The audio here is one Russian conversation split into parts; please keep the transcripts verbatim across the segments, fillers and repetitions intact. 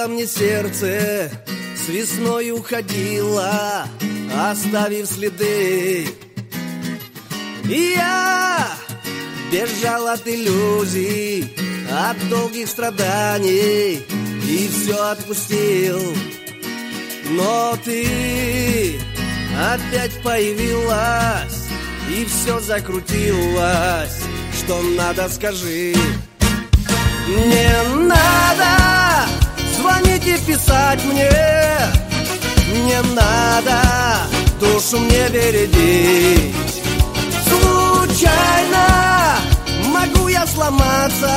сказала мне сердце, с весной уходила, оставив следы. И я бежал от иллюзий, от долгих страданий, и все отпустил. Но ты опять появилась, и все закрутилось. Что надо, скажи. Не надо звонить и писать мне, не надо душу мне бередить. Случайно могу я сломаться,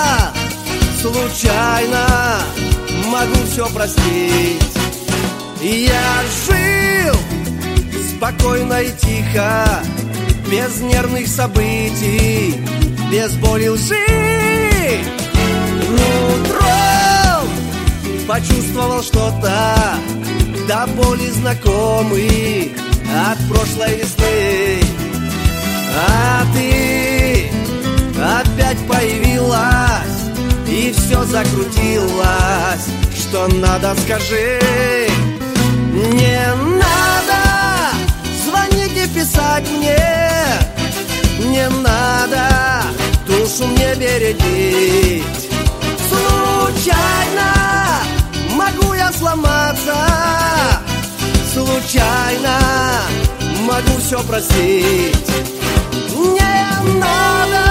случайно могу все простить. Я жил спокойно и тихо, без нервных событий, без боли лжи. Утром почувствовал что-то до боли знакомый от прошлой весны. А ты опять появилась, и все закрутилось. Что надо, скажи. Не надо звонить и писать мне, не надо душу мне бередить. Случайно могу я сломаться, случайно могу все простить. Не надо.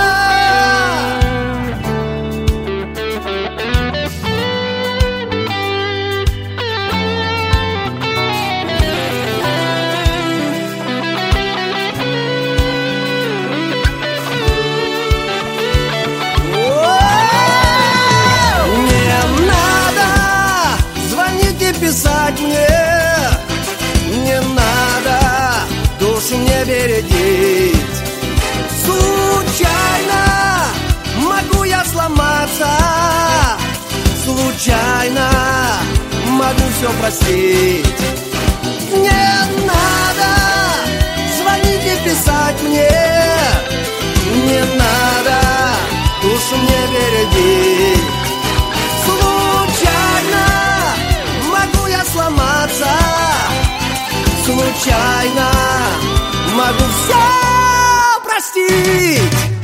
Писать мне не надо душу мне бередить. Случайно могу я сломаться, случайно могу все простить. Не надо звонить и писать мне, не надо душу мне бередить. Сломаться, случайно могу все простить.